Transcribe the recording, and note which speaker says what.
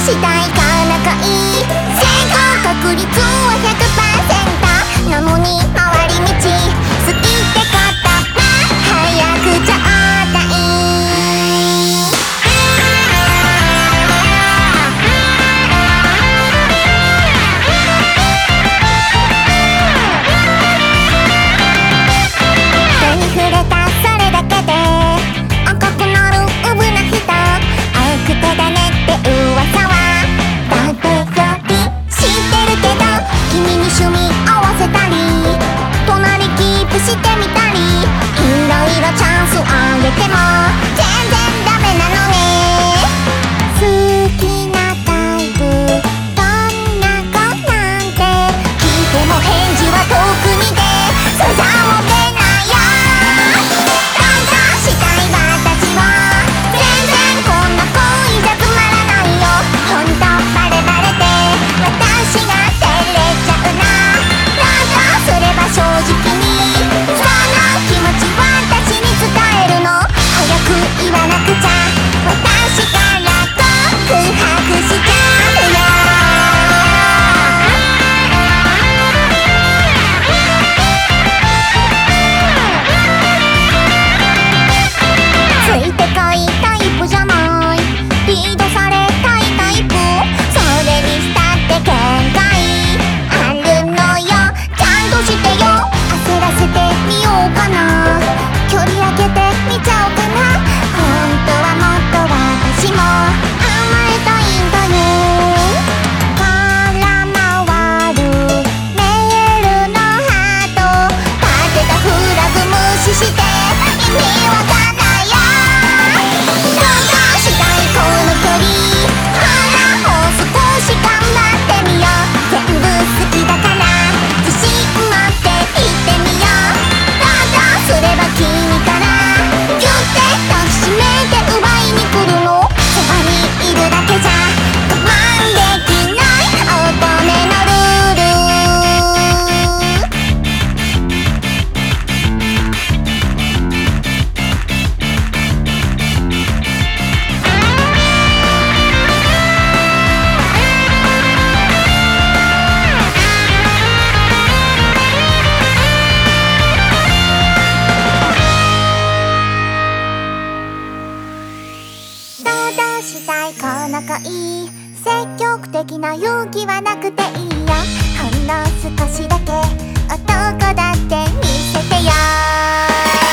Speaker 1: したいか仲いい成功確率は 100% なのに回り道好きって言葉早くちゃったい手に触れたそれだけで赤くなるうぶな人青くてだねって噂はだってふり知ってるけど君に趣味合わせたり隣キープしてみたりいろいろチャンスあげても全然ダメなのね好きなタイプどんな子なんて聞いても返事は遠くにでそれじゃもう出ないよ感動したい私は全然こんな恋じゃつまらないよほんとバレバレで私が照れちゃうなどうすれば正直にその気持ち私に伝えるの早く言わなくちゃ私から告白しちゃうよついてこいタイプじゃないリードされたいタイプそれにしたって限界あるのよちゃんとしてよ焦らせてみようかな距離上げてみちゃおうかな本当はもっと私も甘えたいんだよ空回るメールのハート立てたフラグ無視して意味わかんないよどうかしたいこの距離ほらもう少し頑張ってみよう全部好きだから自信持って言ってみようどうすれば君からギュッて抱きしめて奪いに来るのそばにいるだけじゃ我慢できない乙女のルールどうしたいこの恋積極的な勇気はなくていいよほんの少しだけ男だって見せてよ